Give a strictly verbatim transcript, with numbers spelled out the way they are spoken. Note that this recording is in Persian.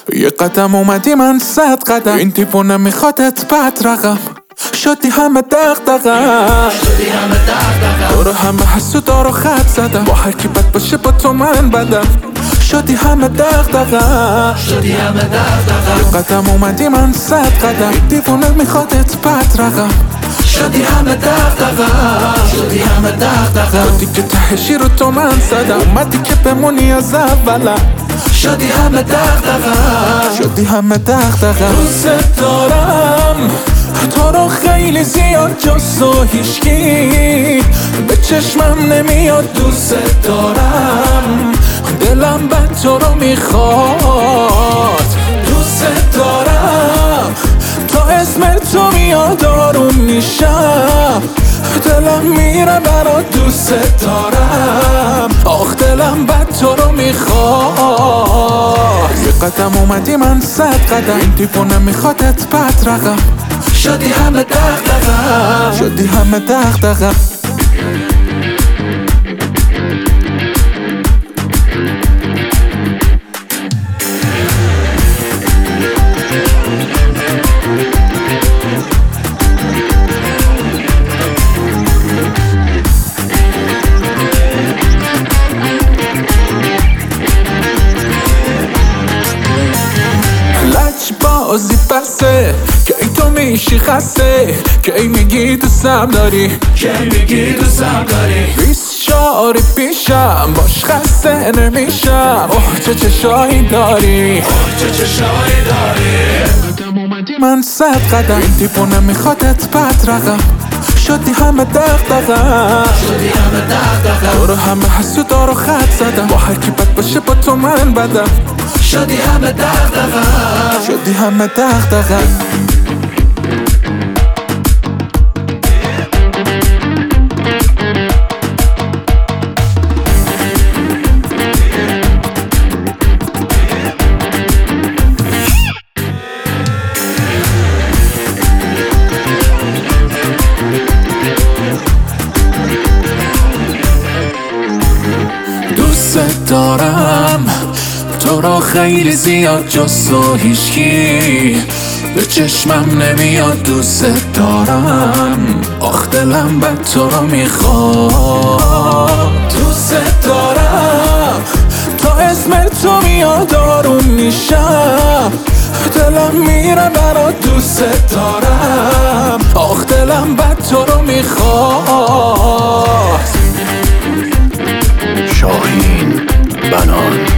یه قدم اومدی من صد قدم، این دیوونه میخوادت بد رقم. شدی همه دغدغه‌ام، شدی همه دغدغه‌ام. دور همه حسودا رو خط زدم، با هر کی بد باشه با تو من بدم. شدی همه دغدغه‌ام، شدی همه دغدغه‌ام. یه قدم اومدی من صد قدم، این دیوونه میخوادت بد رقم. شدی همه دغدغه‌ام، شدی همه دغدغه‌ام. تو دیگه تهشی رو تو من زدم، اومدی که بمونی از اولم. شدی همه دغدغه‌ام، شدی همه دغدغه‌ام. دوست دارم تو رو خیلی زیاد، جز تو هیچکی به چشمم نمیاد. دوست دارم دلم بد تو رو میخواد. دوست دارم تا اسم تو میاد آروم میشم، دلم میره برات. دوست دارم آخ دلم بد تو رو میخواد. یه قدم اومدی من صد قدم، این دیوونه میخوادت بد رقم. شدی همه دغدغه‌ام، شدی همه دغدغه‌ام. بازی بسه که ای تو میشی خسته، که ای میگی دوستم داری، که میگی دوستم داری. بیست شاری پیشم باش خسته نمیشم. اوه چه چشایی داری، اوه چه چشایی داری. قدم اومدی من صد قدم، این دیوونه میخوادت بد رقم. شدی همه دغدغه‌ام، شدی همه دغدغه‌ام. دور همه حسودا رو خط زدم، با هر کی بد باشه با تو من بدم. شدی همه دغدغه‌ام، شدی همه دغدغه‌ام. دوست دارم تو رو خیلی زیاد، جز تو هیچکی به چشمم نمیاد. دوست دارم آخ دلم بد تو رو میخواد. دوست دارم تا اسم تو میاد آروم میشم، دلم میره برات. دوست دارم آخ دلم بد تو رو میخواد. شاهین بنان.